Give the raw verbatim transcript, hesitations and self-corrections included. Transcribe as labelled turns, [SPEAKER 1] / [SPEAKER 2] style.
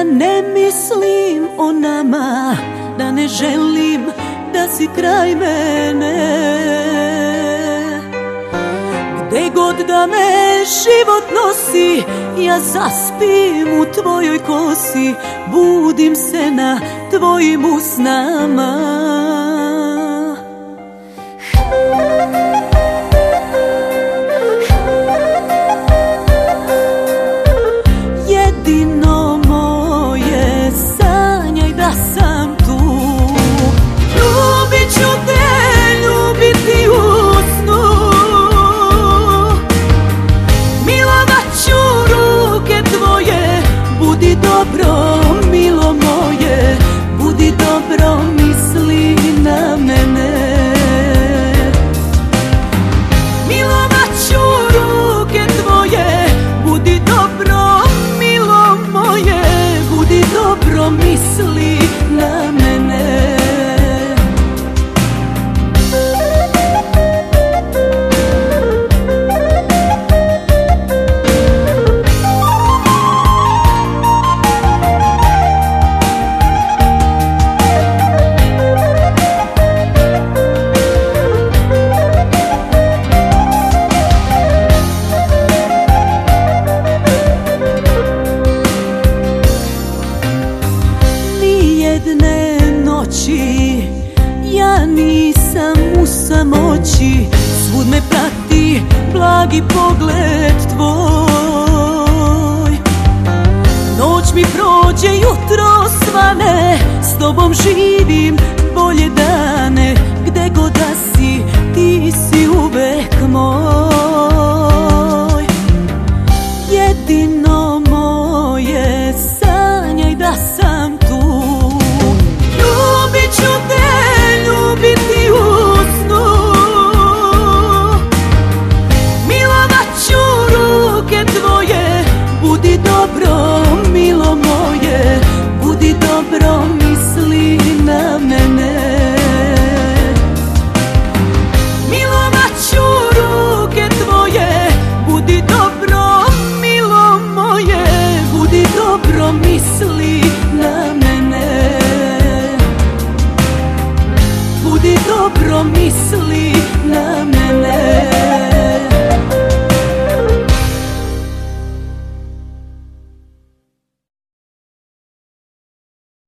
[SPEAKER 1] Da ne mislim o nama, da ne želim da si kraj mene. Gde god da me život nosi, ja zaspim u tvojoj kosi, budim se na tvojim usnama. Jedino moje, sanjaj da sam tu. Ljubit ću te, ljubiti u snu. Milovat ću ruke tvoje, budi dobro, milo moje, budi dobro, misli na mene. Milovat ću ruke tvoje, budi dobro, milo moje, budi dobro, misli na mene. Jedne noći ja nisam u samoći, svud me prati blagi pogled tvoj. Noć mi prođe, jutro svane, s tobom živim bolje dan.